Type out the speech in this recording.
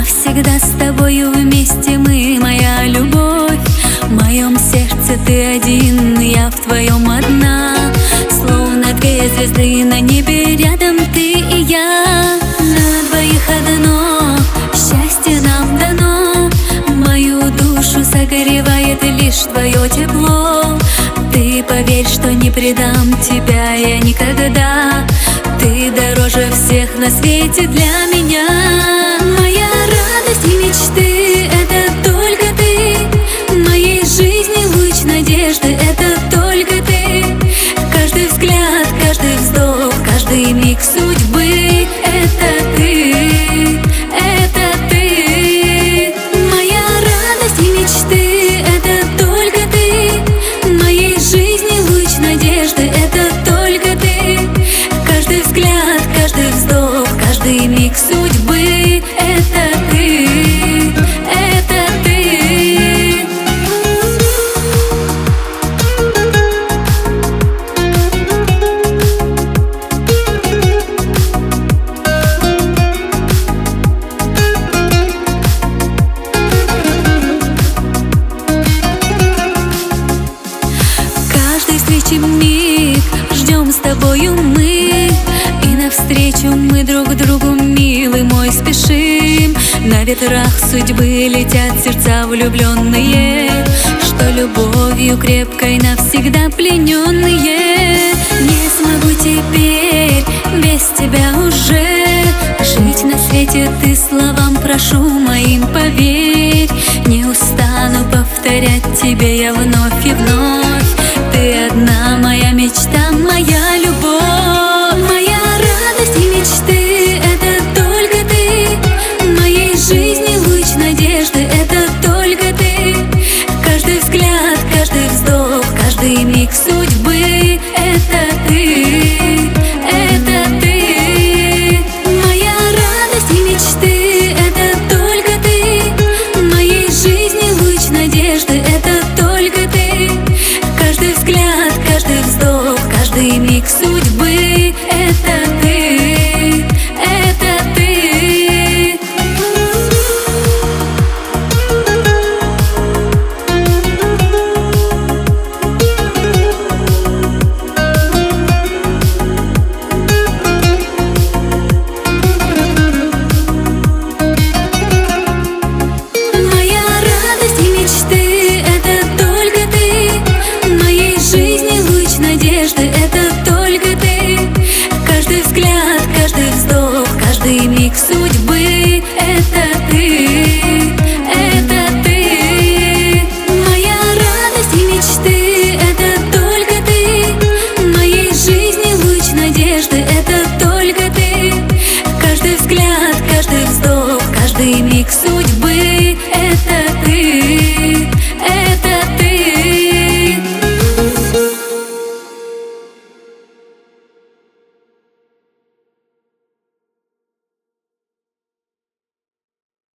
Навсегда с тобою вместе мы, моя любовь. В моем сердце ты один, я в твоем одна. Словно две звезды на небе, рядом ты и я. На двоих одно счастье нам дано. Мою душу согревает лишь твое тепло. Ты поверь, что не предам тебя я никогда. Ты дороже всех на свете для меня. Моя радость и мечты — это только ты. В моей жизни луч надежды — это только ты. Каждый взгляд, каждый вздох, каждый миг судьбы — это ты, это ты. Моя радость и мечты — это только ты. В моей жизни луч надежды — это только ты. Каждый взгляд, каждый вздох, каждый миг судьбы — это ты, это ты. Каждой встречи миг ждем с тобою мы, и навстречу мы друг другу, милый мой, спешим. На ветрах судьбы летят сердца влюбленные, что любовью крепкой навсегда плененные. Не смогу теперь без тебя уже жить на свете, ты словам прошу моим поверь. Не устану повторять тебе я вновь и вновь. Ты одна моя мечта, моя любовь.